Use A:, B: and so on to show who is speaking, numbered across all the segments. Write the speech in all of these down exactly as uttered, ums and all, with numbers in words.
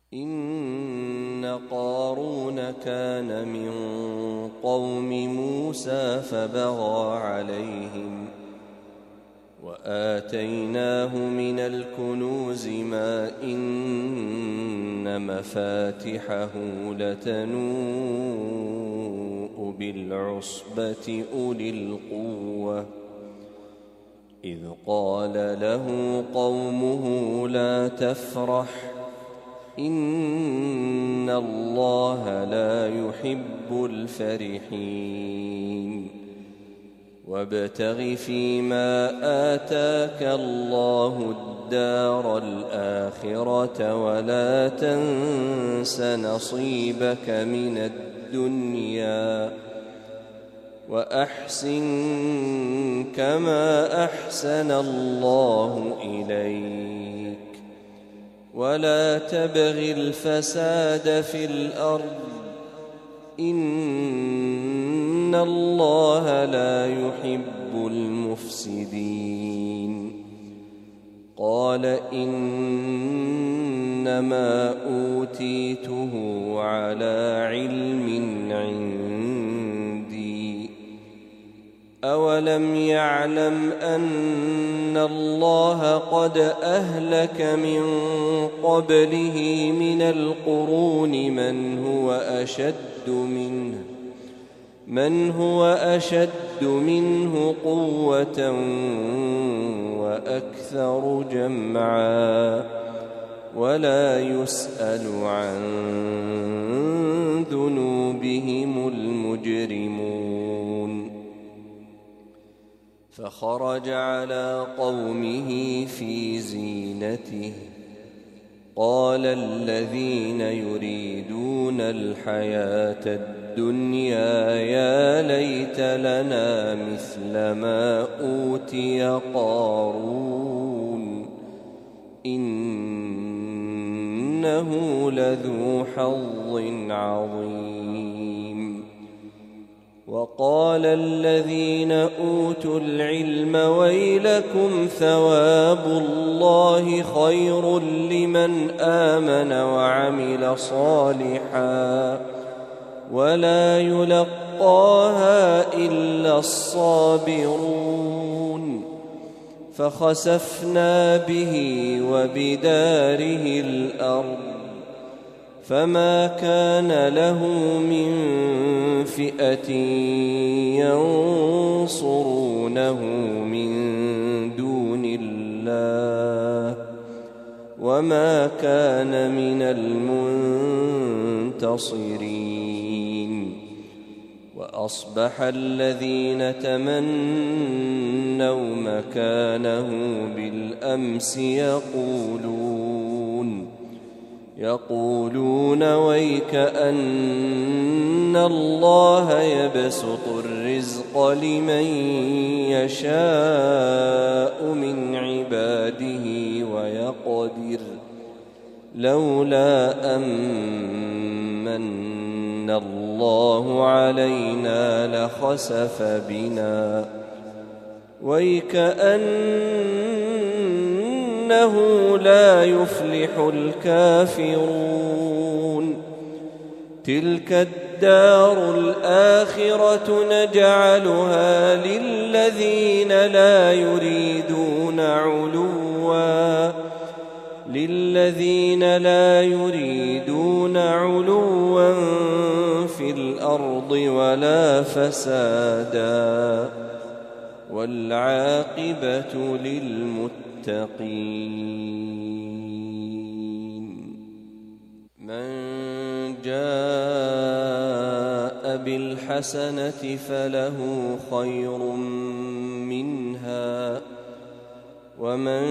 A: إن قارون كان من قوم موسى فبغى عليهم وآتيناه من الكنوز ما إن مفاتحه لتنوء بالعصبة أولي القوة إذ قال له قومه لا تفرح إن الله لا يحب الفرحين وابتغ فيما آتاك الله الدار الآخرة ولا تنس نصيبك من الدنيا وأحسن كما أحسن الله إليك ولا تبغ الفساد في الأرض إن الله لا يحب المفسدين قال إنما أوتيته على علم عندي أولم يعلم أن الله قد أهلك من قبله من القرون من هو أشد منه من هو أشد منه قوة وأكثر جمعا ولا يسأل عن ذنوبهم المجرمون فخرج على قومه في زينته قال الذين يريدون الحياة الدنيا يا ليت لنا مثل ما أوتي قارون إنه لذو حظ عظيم وقال الذين أوتوا العلم ويلكم ثواب الله خير لمن آمن وعمل صالحا ولا يلقاها إلا الصابرون فخسفنا به وبداره الأرض فما كان له من فئة ينصرونه من دون الله وما كان من المنتصرين وأصبح الذين تمنوا مكانه بالأمس يقولون يقولون ويك أن الله يبسط الرزق لمن يشاء من عباده ويقدر لولا أمن الله علينا لخسف بنا ويكأنه لا يفلح الكافرون تلك الدار الآخرة نجعلها للذين لا يريدون علوا للذين لا يريدون علوا في الأرض ولا فسادا والعاقبة للمتقين من جاء بالحسنة فله خير منها ومن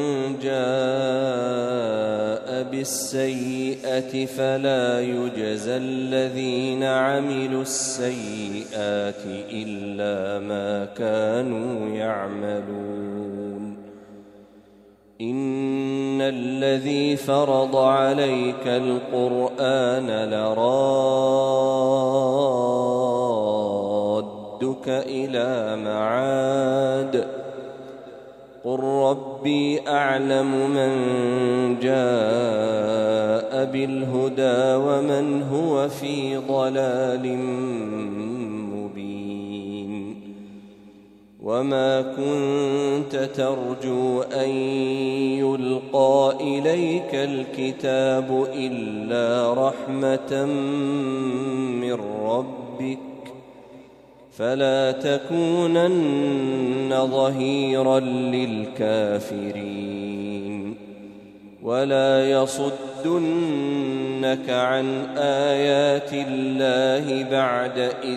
A: جاء بالسيئة فلا يجزى الذين عملوا السيئات إلا ما كانوا يعملون إن الذي فرض عليك القرآن لرادك إلى معاد قل ربي أعلم من جاء بالهدى ومن هو في ضلال مبين وما كنت ترجو أن يلقى إليك الكتاب إلا رحمة من ربك فلا تكونن ظهيرا للكافرين ولا يصدنك عن آيات الله بعد إذ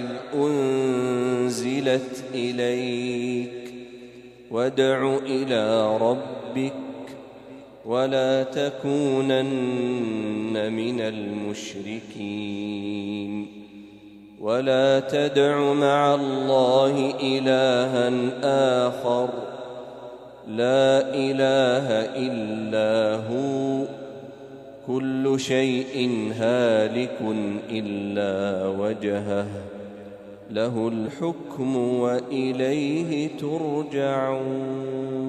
A: أنزلت إليك وادع إلى ربك ولا تكونن من المشركين ولا تدع مع الله إلها آخر لا إله إلا هو كل شيء هالك إلا وجهه له الحكم وإليه ترجعون.